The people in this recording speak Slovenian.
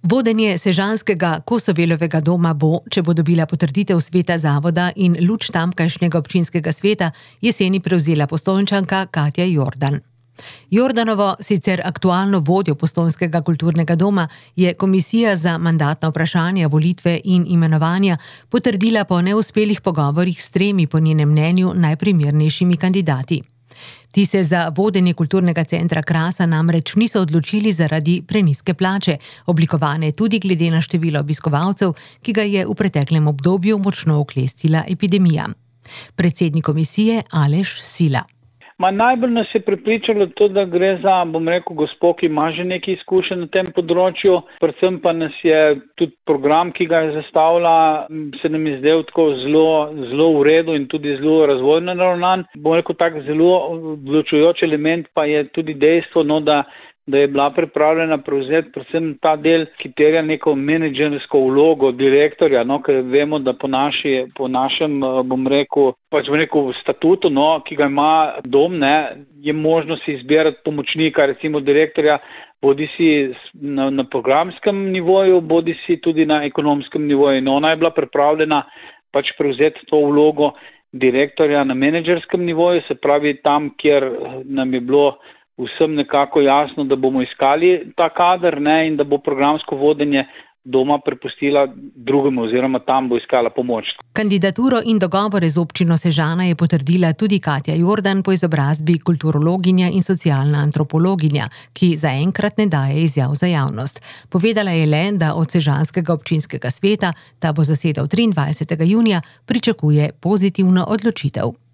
Vodenje sežanskega Kosovelovega doma bo, če bo dobila potrditev sveta zavoda in luč tamkajšnjega občinskega sveta, jeseni prevzela Postojnčanka Katja Jordan. Jordanovo, sicer aktualno vodjo postojnskega kulturnega doma, je Komisija za mandatna vprašanja, volitve in imenovanja potrdila po neuspelih pogovorih s 3 po njenem mnenju najprimernejšimi kandidati. Ti se za vodenje kulturnega centra Krasa namreč niso odločili zaradi prenizke plače, oblikovane tudi glede na število obiskovalcev, ki ga je v preteklem obdobju močno oklestila epidemija. Predsednik komisije Aleš Sila. Najbolj nas je prepričalo to, da gre za, gospo, ki ima že nekaj izkušenj na tem področju, predvsem pa nas je tudi program, ki ga je zastavila, se nam je zdel tako zelo v redu in tudi zelo razvojno naravnan. Tak zelo odločujoč element pa je tudi dejstvo, da je bila pripravljena prevzeti predvsem ta del, ki terja neko menedžersko vlogo direktorja, ker vemo, da po našem, statutu, ki ga ima dom, je možnost izbirati pomočnika, recimo direktorja, bodisi na programskem nivoju, bodisi tudi na ekonomskem nivoju. In ona je bila pripravljena prevzeti to vlogo direktorja na menedžerskem nivoju, se pravi tam, kjer nam je bilo vsem nekako jasno, da bomo iskali ta kader in da bo programsko vodenje doma prepustila drugemu oziroma tam bo iskala pomoč. Kandidaturo in dogovore z občino Sežana je potrdila tudi Katja Jordan, po izobrazbi kulturologinja in socialna antropologinja, ki zaenkrat ne daje izjav za javnost. Povedala je le, da od sežanskega občinskega sveta, ta bo zasedal 23. junija, pričakuje pozitivno odločitev.